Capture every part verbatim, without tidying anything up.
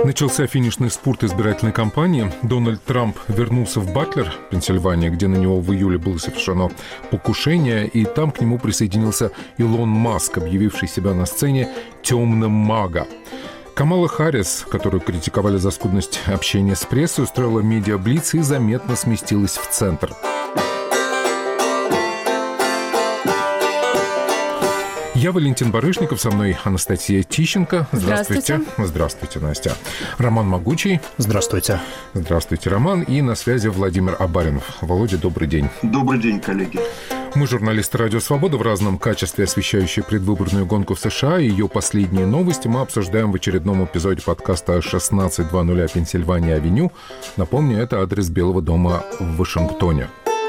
Начался финишный спурт избирательной кампании. Дональд Трамп вернулся в Батлер, Пенсильвания, где на него в июле было совершено покушение, и там к нему присоединился Илон Маск, объявивший себя на сцене темным мага. Камала Харрис, которую критиковали за скудность общения с прессой, устроила медиаблиц и заметно сместилась в центр. Я Валентин Барышников, со мной Анастасия Тищенко. Здравствуйте. Здравствуйте, Здравствуйте, Настя. Роман Могучий. Здравствуйте. Здравствуйте, Роман. И на связи Владимир Абаринов. Володя, добрый день. Добрый день, коллеги. Мы журналисты «Радио Свобода», в разном качестве освещающие предвыборную гонку в США и ее последние новости мы обсуждаем в очередном эпизоде подкаста шестнадцать двадцать Пенсильвания-авеню. Напомню, это адрес Белого дома в Вашингтоне.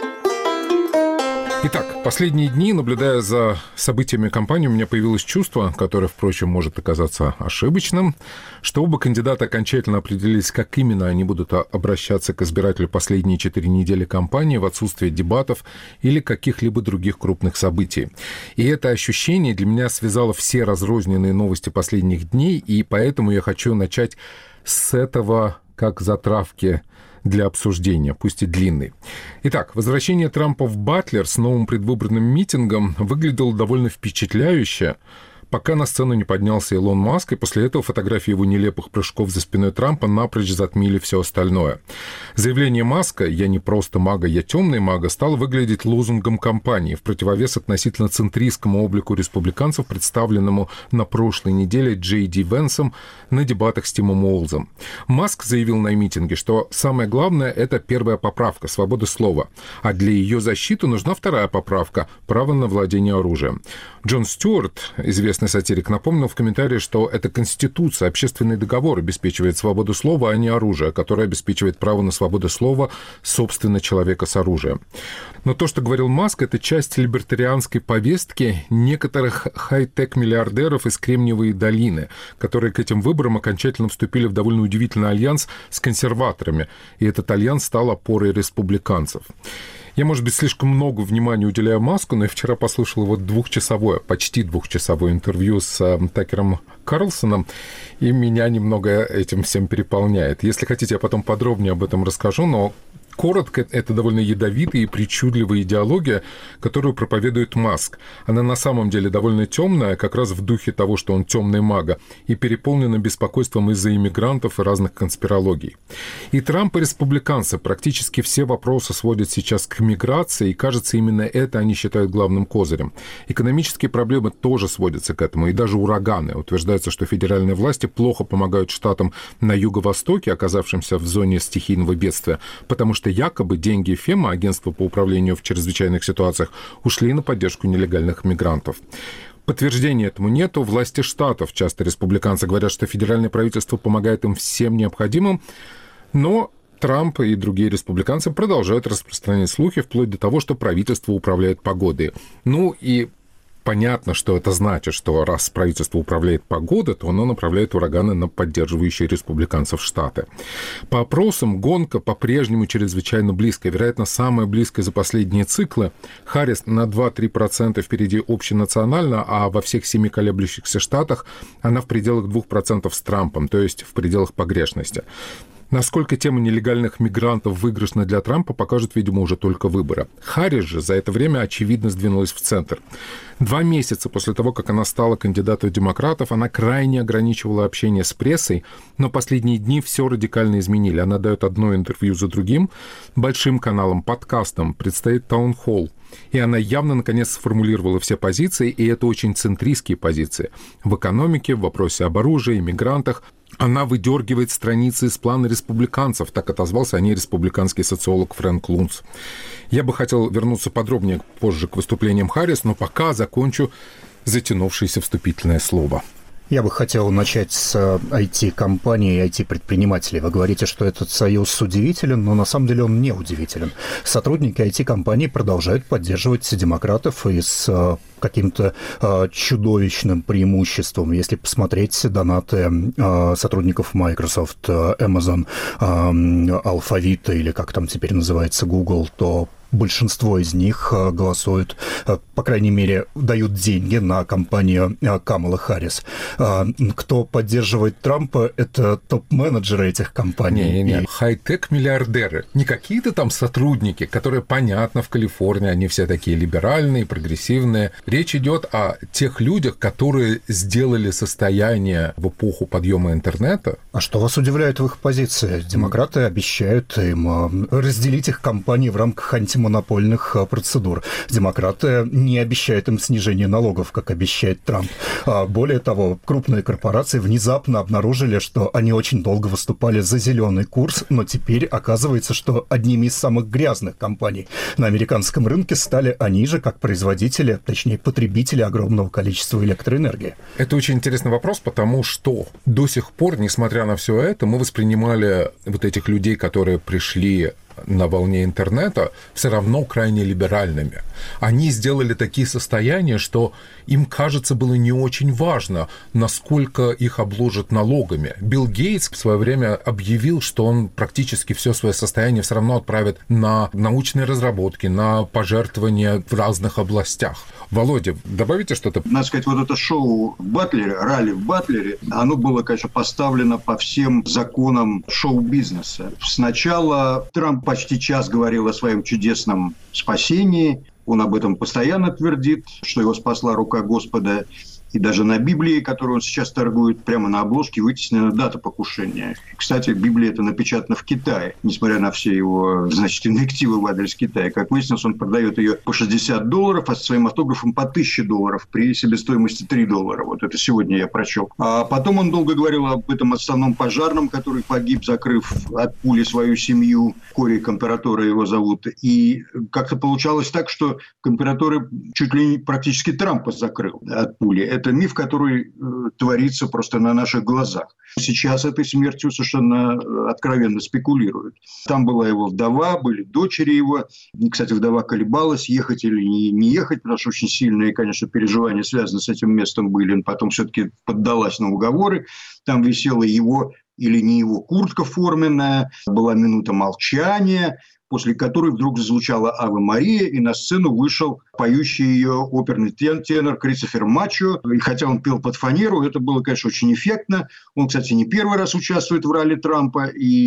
Итак, последние дни, наблюдая за событиями кампании, у меня появилось чувство, которое, впрочем, может оказаться ошибочным, что оба кандидата окончательно определились, как именно они будут обращаться к избирателю последние четыре недели кампании в отсутствие дебатов или каких-либо других крупных событий. И это ощущение для меня связало все разрозненные новости последних дней, и поэтому я хочу начать с этого как затравки для обсуждения, пусть и длинный. Итак, возвращение Трампа в Батлер с новым предвыборным митингом выглядело довольно впечатляюще, пока на сцену не поднялся Илон Маск, и после этого фотографии его нелепых прыжков за спиной Трампа напрочь затмили все остальное. Заявление Маска «Я не просто мага, я темный мага» стало выглядеть лозунгом кампании, в противовес относительно центристскому облику республиканцев, представленному на прошлой неделе Джей Ди Венсом на дебатах с Тимом Уолзом. Маск заявил на митинге, что самое главное – это первая поправка – свобода слова, а для ее защиты нужна вторая поправка – право на владение оружием. Джон Стюарт, известный сатирик, напомнил в комментарии, что это Конституция, общественный договор обеспечивает свободу слова, а не оружие, которое обеспечивает право на свободу слова, собственно, человека с оружием. Но то, что говорил Маск, это часть либертарианской повестки некоторых хай-тек-миллиардеров из Кремниевой долины, которые к этим выборам окончательно вступили в довольно удивительный альянс с консерваторами, и этот альянс стал опорой республиканцев. Я, может быть, слишком много внимания уделяю Маску, но я вчера послушал его двухчасовое, почти двухчасовое интервью с э, Такером Карлсоном, и меня немного этим всем переполняет. Если хотите, я потом подробнее об этом расскажу, но коротко, это довольно ядовитая и причудливая идеология, которую проповедует Маск. Она на самом деле довольно темная, как раз в духе того, что он темный мага, и переполнена беспокойством из-за иммигрантов и разных конспирологий. И Трамп, и республиканцы практически все вопросы сводят сейчас к миграции, и, кажется, именно это они считают главным козырем. Экономические проблемы тоже сводятся к этому, и даже ураганы. Утверждается, что федеральные власти плохо помогают штатам на юго-востоке, оказавшимся в зоне стихийного бедствия, потому что якобы деньги ФЕМА, агентства по управлению в чрезвычайных ситуациях, ушли на поддержку нелегальных мигрантов. Подтверждения этому нету. Власти штатов, часто республиканцы, говорят, что федеральное правительство помогает им всем необходимым, но Трамп и другие республиканцы продолжают распространять слухи вплоть до того, что правительство управляет погодой. Ну и понятно, что это значит, что раз правительство управляет погодой, то оно направляет ураганы на поддерживающие республиканцев штаты. По опросам гонка по-прежнему чрезвычайно близкая, вероятно, самая близкая за последние циклы. Харрис на два-три процента впереди общенационально, а во всех семи колеблющихся штатах она в пределах двух процентов с Трампом, то есть в пределах погрешности. Насколько тема нелегальных мигрантов выигрышна для Трампа, покажут, видимо, уже только выборы. Харрис же за это время, очевидно, сдвинулась в центр. Два месяца после того, как она стала кандидатом демократов, она крайне ограничивала общение с прессой, но последние дни все радикально изменили. Она дает одно интервью за другим, большим каналам, подкастам, предстоит таунхолл. И она явно, наконец, сформулировала все позиции, и это очень центристские позиции. В экономике, в вопросе об оружии, мигрантах. Она выдергивает страницы из плана республиканцев, так отозвался о ней республиканский социолог Фрэнк Лунц. Я бы хотел вернуться подробнее позже к выступлениям Харрис, но пока закончу затянувшееся вступительное слово. Я бы хотел начать с ай ти-компаний и ай ти-предпринимателей. Вы говорите, что этот союз удивителен, но на самом деле он не удивителен. Сотрудники ай ти-компаний продолжают поддерживать демократов и с каким-то э, чудовищным преимуществом. Если посмотреть донаты э, сотрудников Microsoft, Amazon, э, Alphabet или как там теперь называется Google, то большинство из них голосуют, по крайней мере, дают деньги на кампанию Камалы Харрис. Кто поддерживает Трампа, это топ-менеджеры этих компаний. Не-не-не, и... хай-тек-миллиардеры. Не какие-то там сотрудники, которые, понятно, в Калифорнии, они все такие либеральные, прогрессивные. Речь идет о тех людях, которые сделали состояние в эпоху подъема интернета. А что вас удивляет в их позиции? Демократы обещают им разделить их компании в рамках антимонопольных процедур. Демократы не обещают им снижение налогов, как обещает Трамп. А более того, крупные корпорации внезапно обнаружили, что они очень долго выступали за зеленый курс, но теперь оказывается, что одними из самых грязных компаний на американском рынке стали они же, как производители, точнее, потребители огромного количества электроэнергии. Это очень интересный вопрос, потому что до сих пор, несмотря на все это, мы воспринимали вот этих людей, которые пришли на волне интернета, все равно крайне либеральными. Они сделали такие состояния, что им, кажется, было не очень важно, насколько их обложат налогами. Билл Гейтс в свое время объявил, что он практически все свое состояние все равно отправит на научные разработки, на пожертвования в разных областях. Володя, добавите что-то? Надо сказать, вот это шоу в Батлере, ралли в Батлере, оно было, конечно, поставлено по всем законам шоу-бизнеса. Сначала Трамп почти час говорил о своем чудесном спасении. Он об этом постоянно твердит, что его спасла рука Господа. И даже на Библии, которую он сейчас торгует, прямо на обложке вытеснена дата покушения. Кстати, Библия это напечатана в Китае, несмотря на все его, значит, инвективы в адрес Китая. Как выяснилось, он продает ее по шестьдесят долларов, а со своим автографом по тысяче долларов при себестоимости три доллара. Вот это сегодня я прочел. А потом он долго говорил об этом отставном пожарном, который погиб, закрыв от пули свою семью. Кори Компаратора его зовут. И как-то получалось так, что Компаратора чуть ли не практически Трампа закрыл от пули. Это миф, который э, творится просто на наших глазах. Сейчас этой смертью совершенно откровенно спекулируют. Там была его вдова, были дочери его. Кстати, вдова колебалась, ехать или не, не ехать, потому что очень сильные, конечно, переживания связаны с этим местом были. Он потом все-таки поддалась на уговоры. Там висела его или не его куртка форменная, была минута молчания, после которой вдруг зазвучала «Аве Мария», и на сцену вышел поющий ее оперный тенор Кристофер Мачо. И хотя он пел под фанеру, это было, конечно, очень эффектно. Он, кстати, не первый раз участвует в ралли Трампа,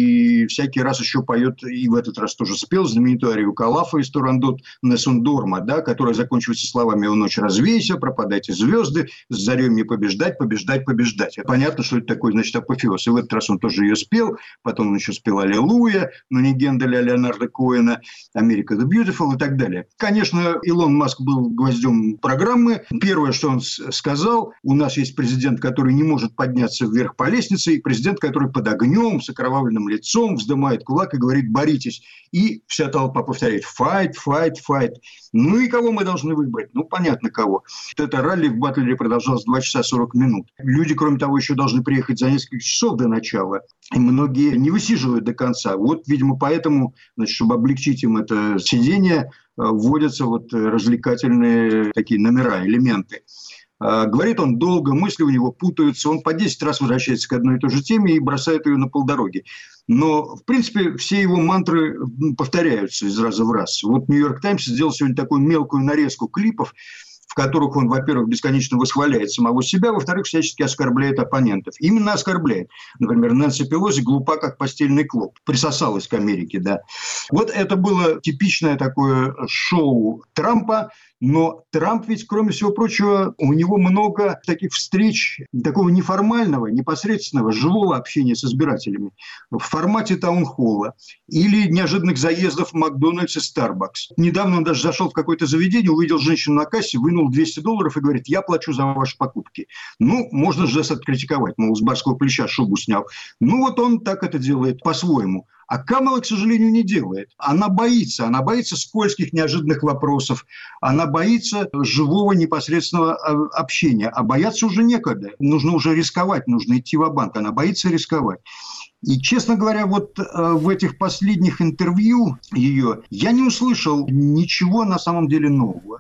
и всякий раз еще поет, и в этот раз тоже спел знаменитую арию Калафа из «Турандот Несун Дорма», да, которая заканчивается словами «О ночь развейся, пропадайте звезды, с зарей мне побеждать, побеждать, побеждать». Понятно, что это такой, значит, апофеоз. И в этот раз он тоже ее спел, потом он еще спел «Аллилуйя», но не Генделя, а Леонардо Коэна, «Америка the Beautiful» и так далее. Конечно, Илон Маск был гвоздем программы. Первое, что он сказал, у нас есть президент, который не может подняться вверх по лестнице, и президент, который под огнем, с окровавленным лицом, вздымает кулак и говорит «боритесь». И вся толпа повторяет «fight, fight, fight». Ну и кого мы должны выбрать? Ну, понятно, кого. Это ралли в Батлере продолжалось два часа сорок минут. Люди, кроме того, еще должны приехать за несколько часов до начала. И многие не высиживают до конца. Вот, видимо, поэтому, значит, чтобы облегчить им это сидение, вводятся вот развлекательные такие номера, элементы. Говорит он долго, мысли у него путаются, он по десять раз возвращается к одной и той же теме и бросает ее на полдороги. Но, в принципе, все его мантры повторяются из раза в раз. Вот «Нью-Йорк Таймс» сделал сегодня такую мелкую нарезку клипов, в которых он, во-первых, бесконечно восхваляет самого себя, во-вторых, всячески оскорбляет оппонентов. Именно оскорбляет. Например, Нэнси Пелоси глупа, как постельный клоп. Присосалась к Америке, да. Вот это было типичное такое шоу Трампа. Но Трамп ведь, кроме всего прочего, у него много таких встреч, такого неформального, непосредственного, живого общения с избирателями в формате таунхолла или неожиданных заездов в Макдональдс и Старбакс. Недавно он даже зашел в какое-то заведение, увидел женщину на кассе, вынул двести долларов и говорит: «Я плачу за ваши покупки». Ну, можно же откритиковать, мол, с барского плеча шубу снял. Ну, вот он так это делает по-своему. А Камала, к сожалению, не делает. Она боится. Она боится скользких, неожиданных вопросов. Она боится живого, непосредственного общения. А бояться уже некогда. Нужно уже рисковать, нужно идти ва-банк. Она боится рисковать. И, честно говоря, вот э, в этих последних интервью ее я не услышал ничего на самом деле нового.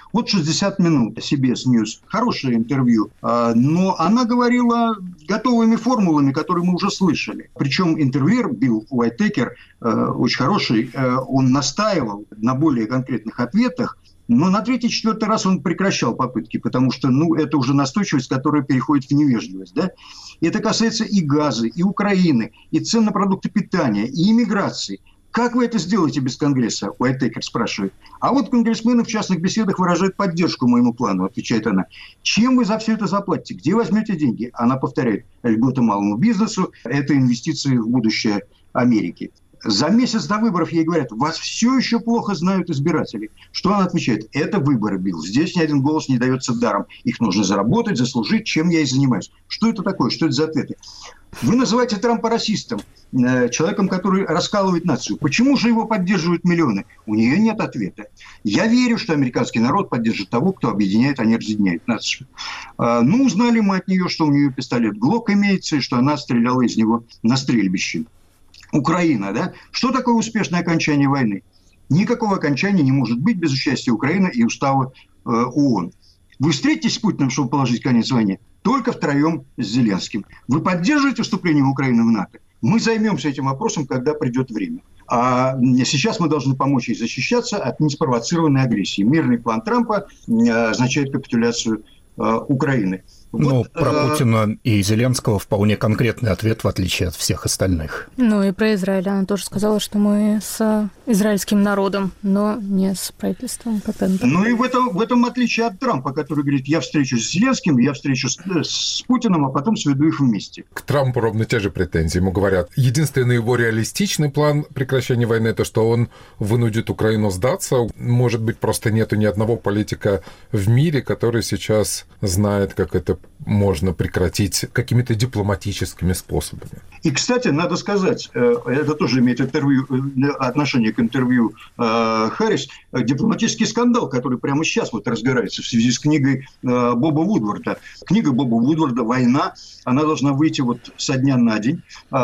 Вот шестьдесят минут, си би эс News. Хорошее интервью. Но она говорила готовыми формулами, которые мы уже слышали. Причем интервьюер Билл Уайтекер, очень хороший, он настаивал на более конкретных ответах. Но на третий-четвертый раз он прекращал попытки, потому что, ну, это уже настойчивость, которая переходит в невежливость, да. И это касается и газа, и Украины, и цен на продукты питания, и иммиграции. Как вы это сделаете без Конгресса? Уайтекер спрашивает. А вот конгрессмены в частных беседах выражают поддержку моему плану, отвечает она. Чем вы за все это заплатите? Где возьмете деньги? Она повторяет. Льготы малому бизнесу – это инвестиции в будущее Америки. За месяц до выборов ей говорят, вас все еще плохо знают избиратели. Что она отвечает? Это выборы, Билл. Здесь ни один голос не дается даром. Их нужно заработать, заслужить, чем я и занимаюсь. Что это такое? Что это за ответы? Вы называете Трампа расистом, человеком, который раскалывает нацию. Почему же его поддерживают миллионы? У нее нет ответа. Я верю, что американский народ поддержит того, кто объединяет, а не разъединяет нацию. Ну, узнали мы от нее, что у нее пистолет Глок имеется, и что она стреляла из него на стрельбище. Украина, да? Что такое успешное окончание войны? Никакого окончания не может быть без участия Украины и устава э, ООН. Вы встретитесь с Путиным, чтобы положить конец войне? Только втроем с Зеленским. Вы поддерживаете вступление Украины в НАТО? Мы займемся этим вопросом, когда придет время. А сейчас мы должны помочь ей защищаться от неспровоцированной агрессии. Мирный план Трампа означает капитуляцию э, Украины. Ну, вот, про э... Путина и Зеленского вполне конкретный ответ, в отличие от всех остальных. Ну, и про Израиль. Она тоже сказала, что мы с израильским народом, но не с правительством. Ну, и в этом, в этом отличие от Трампа, который говорит, я встречусь с Зеленским, я встречусь с, с Путиным, а потом сведу их вместе. К Трампу ровно те же претензии. Ему говорят, единственный его реалистичный план прекращения войны – это что он вынудит Украину сдаться. Может быть, просто нету ни одного политика в мире, который сейчас знает, как это можно прекратить какими-то дипломатическими способами. И, кстати, надо сказать, это тоже имеет интервью, отношение к интервью Харрис, дипломатический скандал, который прямо сейчас вот разгорается в связи с книгой Боба Вудварда. Книга Боба Вудварда «Война», она должна выйти вот со дня на день.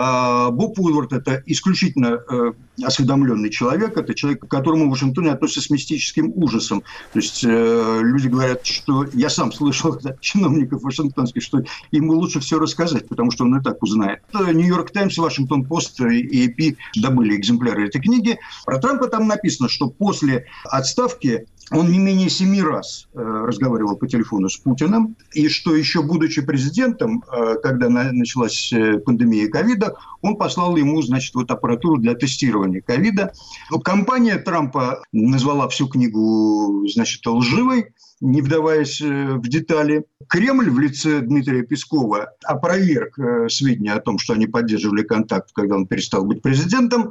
Боб Вудвард – это исключительно осведомленный человек, это человек, к которому в Вашингтоне относятся с мистическим ужасом. То есть люди говорят, что я сам слышал от чиновников вашингтонских, что ему лучше все рассказать, потому что он и так узнает. Нью-Йорк Таймс, Вашингтон-Пост и эй пи добыли экземпляры этой книги. Про Трампа там написано, что после отставки он не менее семи раз э, разговаривал по телефону с Путиным, и что еще будучи президентом, э, когда на, началась э, пандемия ковида, он послал ему, значит, вот аппаратуру для тестирования ковида. Компания Трампа назвала всю книгу, значит, лживой, не вдаваясь в детали. Кремль в лице Дмитрия Пескова опроверг сведения о том, что они поддерживали контакт, когда он перестал быть президентом,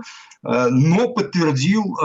но подтвердил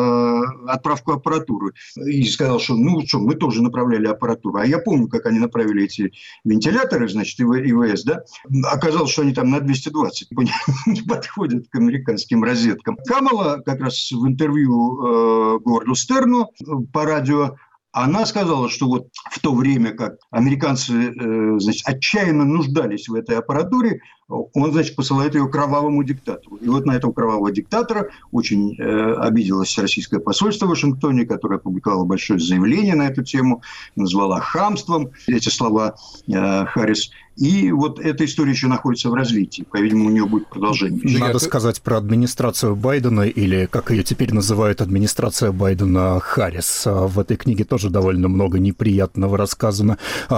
отправку аппаратуры. И сказал, что ну что, мы тоже направляли аппаратуру. А я помню, как они направили эти вентиляторы, значит, ИВС, да? Оказалось, что они там на двести двадцать не подходят к американским розеткам. Камала как раз в интервью Говарду Стерну по радио она сказала, что вот в то время, как американцы э, значит, отчаянно нуждались в этой аппаратуре, он, значит, посылает ее кровавому диктатору. И вот на этого кровавого диктатора очень э, обиделось российское посольство в Вашингтоне, которое опубликовало большое заявление на эту тему, назвала хамством эти слова э, Харрис. И вот эта история еще находится в развитии. По-видимому, у нее будет продолжение. Надо сказать про администрацию Байдена, или, как ее теперь называют, администрация Байдена Харрис. В этой книге тоже довольно много неприятного рассказано.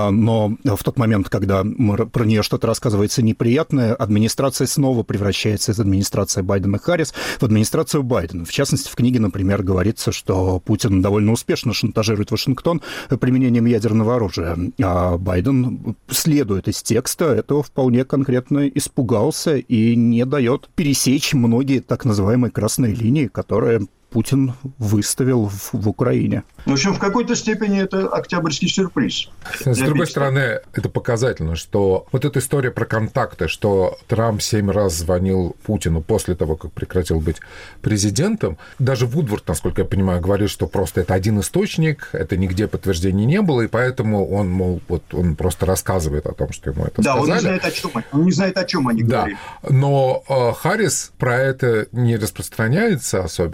Но в тот момент, когда про нее что-то рассказывается неприятное, администрация снова превращается из администрации Байдена Харрис в администрацию Байдена. В частности, в книге, например, говорится, что Путин довольно успешно шантажирует Вашингтон применением ядерного оружия. А Байден следует из текста этого вполне конкретно испугался и не дает пересечь многие так называемые красные линии, которые Путин выставил в, в Украине. В общем, в какой-то степени это октябрьский сюрприз. С другой стороны, это показательно, что вот эта история про контакты, что Трамп семь раз звонил Путину после того, как прекратил быть президентом. Даже Вудвард, насколько я понимаю, говорит, что просто это один источник, это нигде подтверждений не было, и поэтому он, мол, вот он просто рассказывает о том, что ему это да, сказали. Да, он не знает, о чем, он не знает, о чем они да. говорили. Но э, Харрис про это не распространяется особенно, а распространяется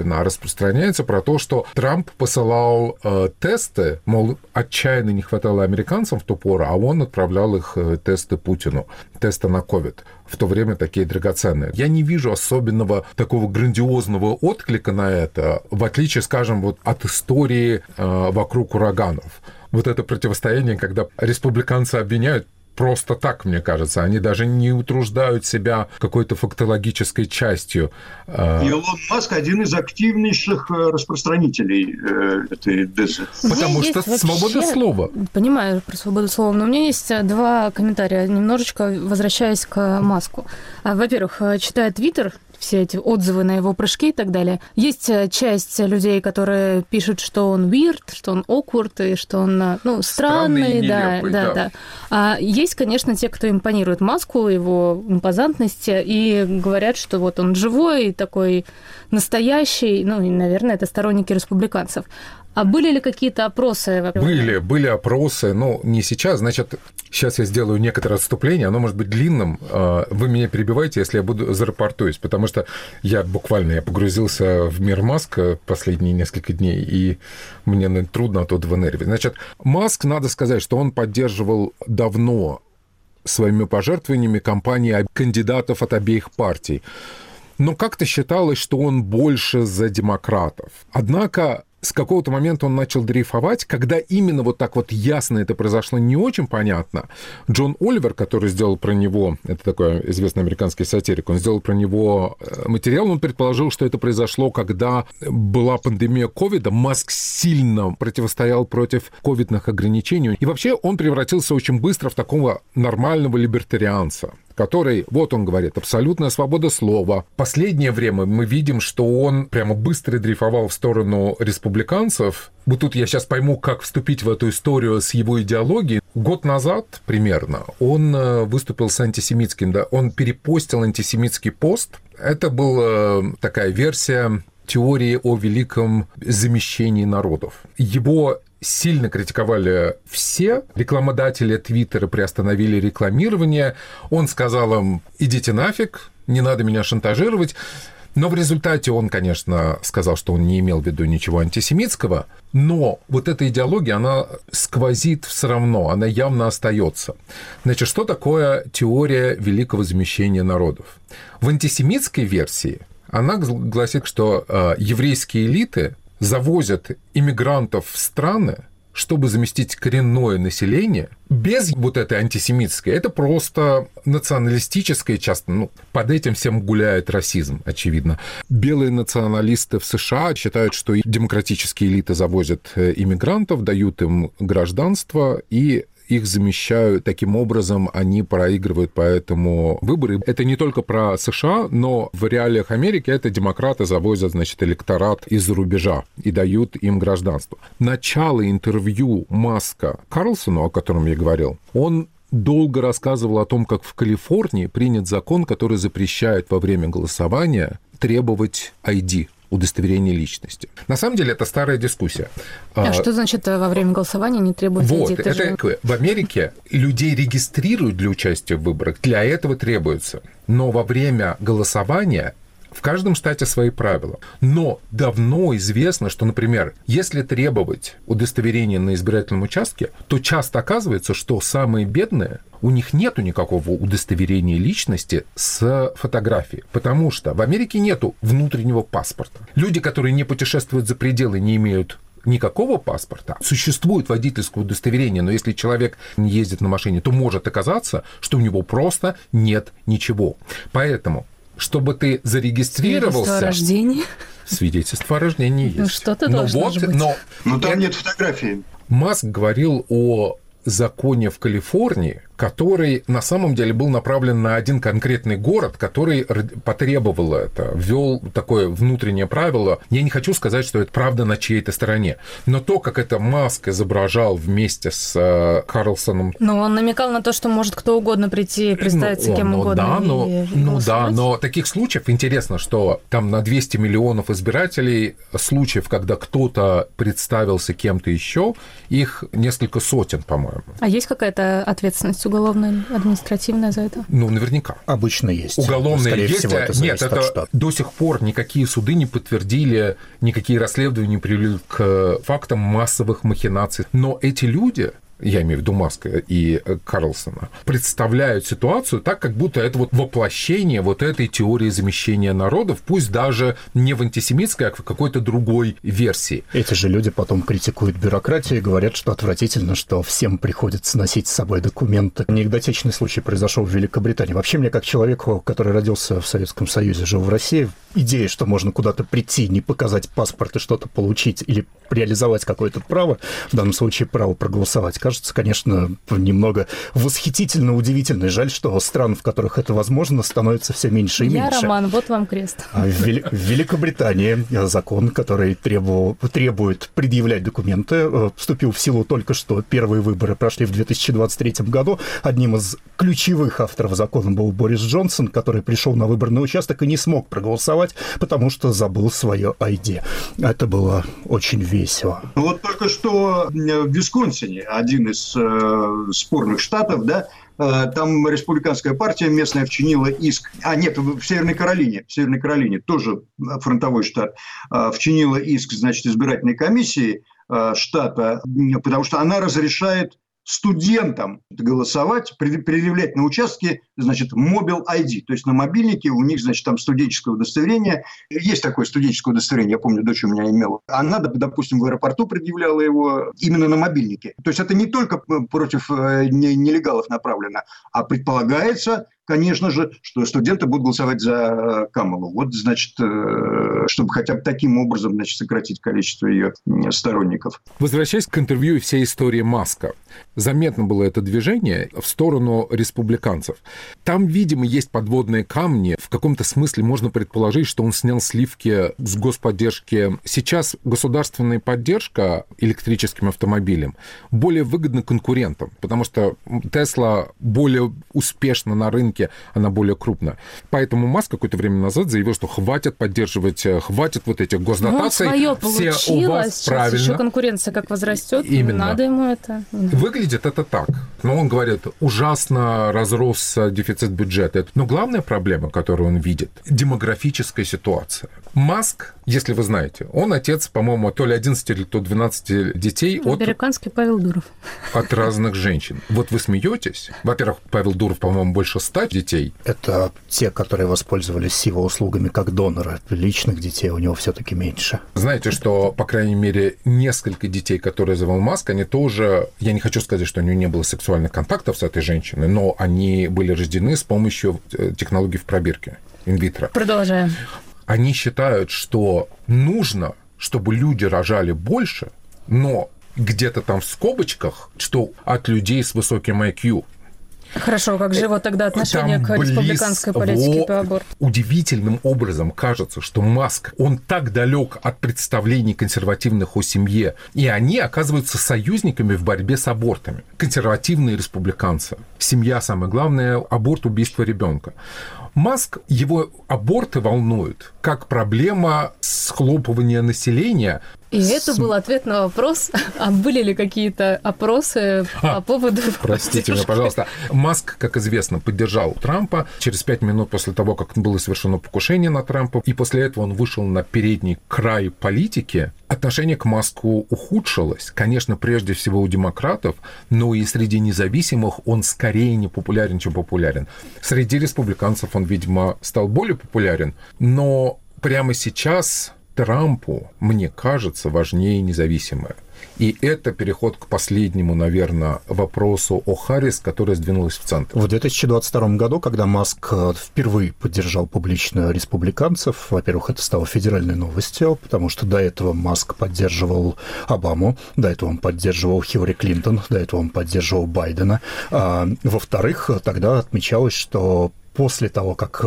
распространяется про то, что Трамп посылал э, тесты, мол, отчаянно не хватало американцам в ту пору, а он отправлял их э, тесты Путину, тесты на ковид. В то время такие драгоценные. Я не вижу особенного такого грандиозного отклика на это, в отличие, скажем, вот от истории э, вокруг ураганов. Вот это противостояние, когда республиканцы обвиняют просто так, мне кажется. Они даже не утруждают себя какой-то фактологической частью. Илон Маск один из активнейших распространителей этой дезы. Потому что свобода слова. Понимаю про свободу слова, но у меня есть два комментария, немножечко возвращаясь к Маску. Во-первых, читая Твиттер, все эти отзывы на его прыжки и так далее. Есть часть людей, которые пишут, что он weird, что он awkward, и что он, ну, странный, странный да, нелепый, да, да, да. А есть, конечно, те, кто импонирует Маску, его импозантности, и говорят, что вот он живой, такой настоящий, ну, и, наверное, это сторонники республиканцев. А были ли какие-то опросы? Были, были опросы, но не сейчас. Значит, сейчас я сделаю некоторое отступление, оно может быть длинным. Вы меня перебивайте, если я буду зарапортуюсь, потому что я буквально я погрузился в мир Маска последние несколько дней, и мне трудно оттуда выныривать. Значит, Маск, надо сказать, что он поддерживал давно своими пожертвованиями кампании кандидатов от обеих партий. Но как-то считалось, что он больше за демократов. Однако с какого-то момента он начал дрейфовать, когда именно вот так вот ясно это произошло, не очень понятно. Джон Оливер, который сделал про него, это такой известный американский сатирик, он сделал про него материал, он предположил, что это произошло, когда была пандемия ковида, Маск сильно противостоял против ковидных ограничений, и вообще он превратился очень быстро в такого нормального либертарианца, который, вот он говорит, абсолютная свобода слова. Последнее время мы видим, что он прямо быстро дрейфовал в сторону республиканцев. Вот тут я сейчас пойму, как вступить в эту историю с его идеологией. Год назад примерно он выступил с антисемитским, да, он перепостил антисемитский пост. Это была такая версия теории о великом замещении народов. Его сильно критиковали все. Рекламодатели Твиттера приостановили рекламирование. Он сказал им: идите нафиг, не надо меня шантажировать. Но в результате он, конечно, сказал, что он не имел в виду ничего антисемитского, но вот эта идеология, она сквозит все равно, она явно остается. Значит, что такое теория великого замещения народов? В антисемитской версии она гласит, что э, еврейские элиты завозят иммигрантов в страны, чтобы заместить коренное население, без вот этой антисемитской. Это просто националистическое, часто, ну, под этим всем гуляет расизм, очевидно. Белые националисты в США считают, что демократические элиты завозят иммигрантов, дают им гражданство и их замещают. Таким образом, они проигрывают поэтому выборы. Это не только про США, но в реалиях Америки это демократы завозят, значит, электорат из-за рубежа и дают им гражданство. Начало интервью Маска Карлсону, о котором я говорил, он долго рассказывал о том, как в Калифорнии принят закон, который запрещает во время голосования требовать ай ди, удостоверение личности. На самом деле, это старая дискуссия. А, а что значит во время голосования не требуется вот, ай ди? Это же... В Америке людей регистрируют для участия в выборах, для этого требуется. Но во время голосования в каждом штате свои правила. Но давно известно, что, например, если требовать удостоверения на избирательном участке, то часто оказывается, что самые бедные, у них нету никакого удостоверения личности с фотографией, потому что в Америке нету внутреннего паспорта. Люди, которые не путешествуют за пределы, не имеют никакого паспорта. Существует водительское удостоверение, но если человек не ездит на машине, то может оказаться, что у него просто нет ничего. Поэтому чтобы ты зарегистрировался... Свидетельство о рождении. Свидетельство о рождении есть. Ну, что-то должно вот, быть. Но, но там это... нет фотографии. Маск говорил о законе в Калифорнии, который на самом деле был направлен на один конкретный город, который потребовал это, ввел такое внутреннее правило. Я не хочу сказать, что это правда на чьей-то стороне, но то, как это Маск изображал вместе с э, Карлсоном... Ну, он намекал на то, что может кто угодно прийти и представиться ну, кем ну, угодно. Да, и, но, и ну да, но таких случаев, интересно, что там на двести миллионов избирателей случаев, когда кто-то представился кем-то еще, их несколько сотен, по-моему. А есть какая-то ответственность у уголовное, административное за это? Ну, наверняка. Обычно есть. Уголовное Скорее есть. всего, это Нет, это до сих пор никакие суды не подтвердили, никакие расследования не привели к фактам массовых махинаций. Но эти люди, я имею в виду Маска и Карлсона, представляют ситуацию так, как будто это вот воплощение вот этой теории замещения народов, пусть даже не в антисемитской, а в какой-то другой версии. Эти же люди потом критикуют бюрократию и говорят, что отвратительно, что всем приходится носить с собой документы. Анекдотичный случай произошел в Великобритании. Вообще, мне как человеку, который родился в Советском Союзе, жил в России, идея, что можно куда-то прийти, не показать паспорт и что-то получить или реализовать какое-то право, в данном случае право проголосовать, кажется, конечно, немного восхитительно удивительно. Жаль, что стран, в которых это возможно, становится все меньше и Я, меньше. Роман, вот вам крест. В, Вели... в Великобритании закон, который требовал... требует предъявлять документы, вступил в силу только что. Первые выборы прошли в две тысячи двадцать третьем году. Одним из ключевых авторов закона был Борис Джонсон, который пришел на выборный участок и не смог проголосовать, потому что забыл свое ай ди. Это было очень весело. Вот только что в Висконсине, один из э, спорных штатов, да, э, там республиканская партия местная вчинила иск, а нет, в Северной Каролине, в Северной Каролине, тоже фронтовой штат, э, вчинила иск, значит, избирательной комиссии э, штата, потому что она разрешает студентам голосовать, предъявлять на участке, значит, Mobile ай ди, то есть на мобильнике у них, значит, там студенческое удостоверение. Есть такое студенческое удостоверение, я помню, дочь у меня имела. Она, допустим, в аэропорту предъявляла его именно на мобильнике. То есть это не только против нелегалов направлено, а предполагается, конечно же, что студенты будут голосовать за Камалу. Вот, значит, чтобы хотя бы таким образом, значит, сократить количество ее сторонников. Возвращаясь к интервью и всей истории Маска, заметно было это движение в сторону республиканцев. Там, видимо, есть подводные камни. В каком-то смысле можно предположить, что он снял сливки с господдержки. Сейчас государственная поддержка электрическим автомобилям более выгодна конкурентам, потому что Тесла более успешна на рынке, она более крупная. Поэтому Маск какое-то время назад заявил, что хватит поддерживать, хватит вот этих госдотаций. Ну, свое получилось, все у вас сейчас правильно. Еще конкуренция как возрастет, Именно. Надо ему это. Выглядит это так. Но он говорит, ужасно разросся дефицит бюджета. Но главная проблема, которую он видит, демографическая ситуация. Маск, если вы знаете, он отец, по-моему, то ли одиннадцати или то двенадцати детей от... Американский Павел Дуров. От разных женщин. Вот вы смеетесь. Во-первых, Павел Дуров, по-моему, больше ста детей. Это те, которые воспользовались его услугами как донора. Личных детей у него все-таки меньше. Знаете, что, по крайней мере, несколько детей, которые завел Маск, они тоже... Я не хочу сказать, что у него не было сексуальных контактов с этой женщиной, но они были рождены с помощью технологий в пробирке, инвитро. Продолжаем. Они считают, что нужно, чтобы люди рожали больше, но где-то там в скобочках, что от людей с высоким ай кью. Хорошо, как же вот тогда отношение Там к республиканской близ... политике Во... по аборту? Удивительным образом кажется, что Маск, он так далек от представлений консервативных о семье, и они оказываются союзниками в борьбе с абортами. Консервативные республиканцы. Семья самое главное, аборт, убийство ребенка. Маск, его аборты волнуют как проблема схлопывания населения. И с... это был ответ на вопрос, а были ли какие-то опросы а, по поводу... Простите меня, пожалуйста. Маск, как известно, поддержал Трампа через пять минут после того, как было совершено покушение на Трампа, и после этого он вышел на передний край политики. Отношение к Маску ухудшилось, конечно, прежде всего у демократов, но и среди независимых он скорее не популярен, чем популярен. Среди республиканцев он, видимо, стал более популярен, но прямо сейчас Трампу, мне кажется, важнее независимое. И это переход к последнему, наверное, вопросу о Харрис, которая сдвинулась в центр. В две тысячи двадцать втором году, когда Маск впервые поддержал публично республиканцев, во-первых, это стало федеральной новостью, потому что до этого Маск поддерживал Обаму, до этого он поддерживал Хиллари Клинтон, до этого он поддерживал Байдена. А, во-вторых, тогда отмечалось, что после того, как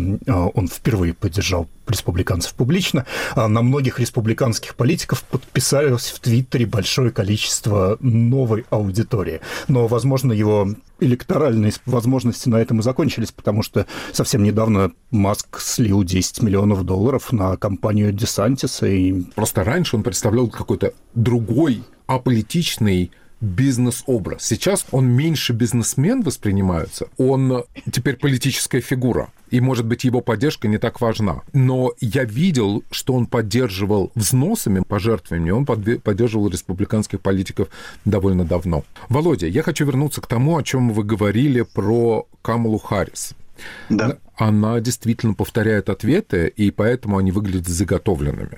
он впервые поддержал республиканцев публично, на многих республиканских политиков подписалось в Твиттере большое количество новой аудитории. Но, возможно, его электоральные возможности на этом и закончились, потому что совсем недавно Маск слил десять миллионов долларов на кампанию Десантиса. И... Просто раньше он представлял какой-то другой, аполитичный, бизнес-образ. Сейчас он меньше бизнесмен воспринимается, он теперь политическая фигура. И, может быть, его поддержка не так важна. Но я видел, что он поддерживал взносами, пожертвованиями, он поддерживал республиканских политиков довольно давно. Володя, я хочу вернуться к тому, о чем вы говорили про Камалу Харрис. Да. Она действительно повторяет ответы, и поэтому они выглядят заготовленными.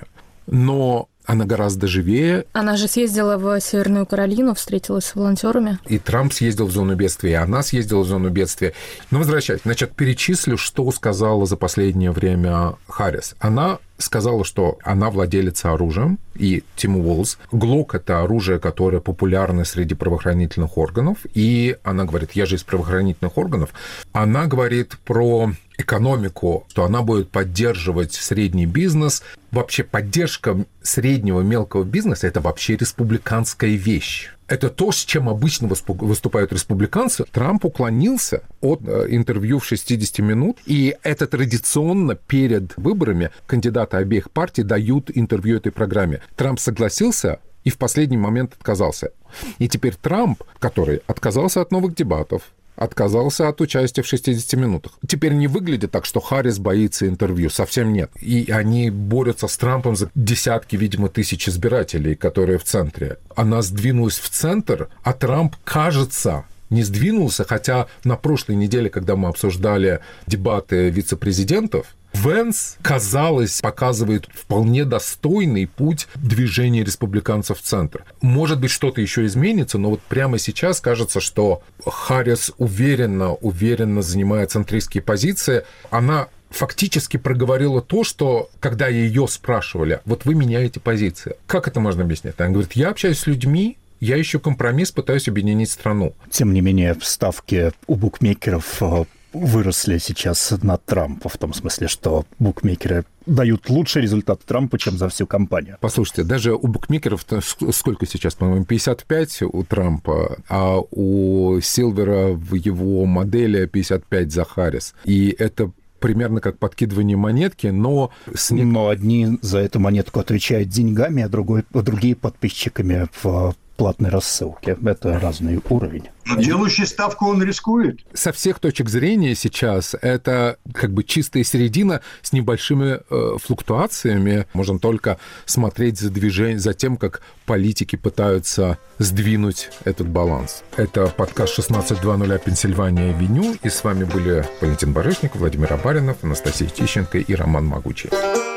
Но она гораздо живее. Она же съездила в Северную Каролину, встретилась с волонтерами. И Трамп съездил в зону бедствия, и она съездила в зону бедствия. Но возвращаясь, значит, перечислю, что сказала за последнее время Харрис. Она сказала, что она владелица оружием, и Тим Уолз. Глок — это оружие, которое популярно среди правоохранительных органов, и она говорит, я же из правоохранительных органов. Она говорит про экономику, что она будет поддерживать средний бизнес. Вообще поддержка среднего мелкого бизнеса – это вообще республиканская вещь. Это то, с чем обычно выступают республиканцы. Трамп уклонился от интервью в шестьдесят минут, и это традиционно перед выборами кандидаты обеих партий дают интервью этой программе. Трамп согласился и в последний момент отказался. И теперь Трамп, который отказался от новых дебатов, отказался от участия в шестидесяти минутах. Теперь не выглядит так, что Харрис боится интервью. Совсем нет. И они борются с Трампом за десятки, видимо, тысяч избирателей, которые в центре. Она сдвинулась в центр, а Трамп, кажется, не сдвинулся, хотя на прошлой неделе, когда мы обсуждали дебаты вице-президентов, Венс, казалось, показывает вполне достойный путь движения республиканцев в центр. Может быть, что-то еще изменится, но вот прямо сейчас кажется, что Харрис уверенно, уверенно занимает центристские позиции. Она фактически проговорила то, что, когда ее спрашивали, вот вы меняете позиции, как это можно объяснить? Она говорит, я общаюсь с людьми, я ищу компромисс, пытаюсь объединить страну. Тем не менее, ставки у букмекеров выросли сейчас на Трампа, в том смысле, что букмекеры дают лучший результат Трампа, чем за всю кампанию. Послушайте, даже у букмекеров сколько сейчас, по-моему, пятьдесят пять у Трампа, а у Силвера в его модели пятьдесят пять за Харрис. И это примерно как подкидывание монетки, но... С... Но одни за эту монетку отвечают деньгами, а, другой, а другие подписчиками в платной рассылке. Это разный уровень. Но делающий ставку он рискует. Со всех точек зрения сейчас это как бы чистая середина с небольшими э, флуктуациями. Можем только смотреть за движением, за тем, как политики пытаются сдвинуть этот баланс. Это подкаст шестнадцать двадцать Пенсильвания Авеню. И с вами были Валентин Барышников, Владимир Абаринов, Анастасия Тищенко и Роман Могучий.